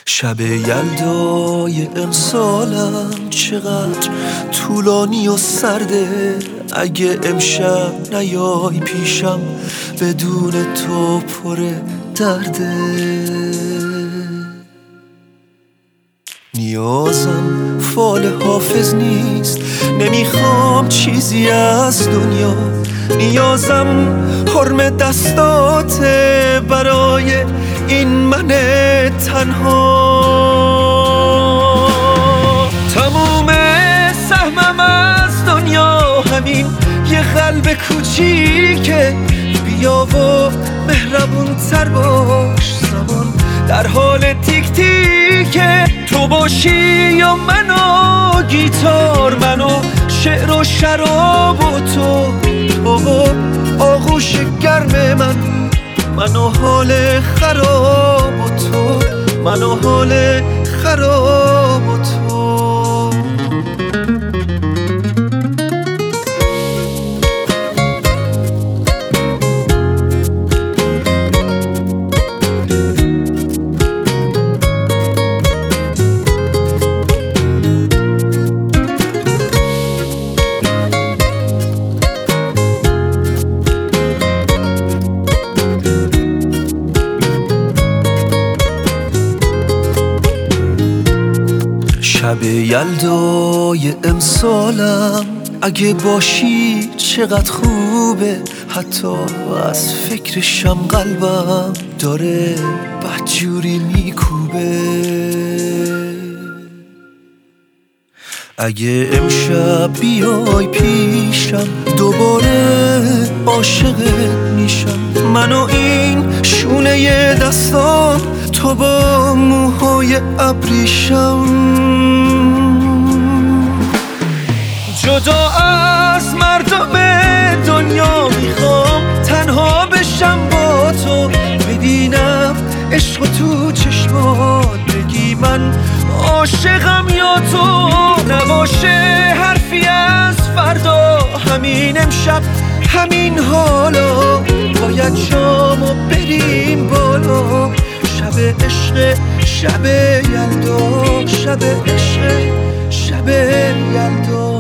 شب یلدای امسالم چقدر طولانی و سرده، اگه امشب نیای پیشم بدون تو پر درده. نیازم فال حافظ نیست، نمیخوام چیزی از دنیا، نیازم حرم دستاته برای این من تنها. تموم سهمم از دنیا همین یه قلب کوچیکه، بیا و مهربون تر باش، زمان در حال تیک تیکه. تو باشی یا من و گیتار، من و شعر و شراب و تو و آغوش گرم من و حال خراب و تو، من و حال خراب و تو. شب یلدای امسالم اگه باشی چقدر خوبه، حتی از فکرشم قلبم داره بدجوری میکوبه. اگه امشب بیای پیشم دوباره عاشقت میشم، من و این شونه دستان، تو با موهای ابریشم. جدا از مردم دنیا میخوام تنها بشم با تو، ببینم عشق تو چشمات، بگی من عاشقم یا تو. نباشه حرفی از فردا، همین امشب همین حالا، باید شامو بریم بالا. شب عشق، شب یلدا، شب عشق، شب یلدا.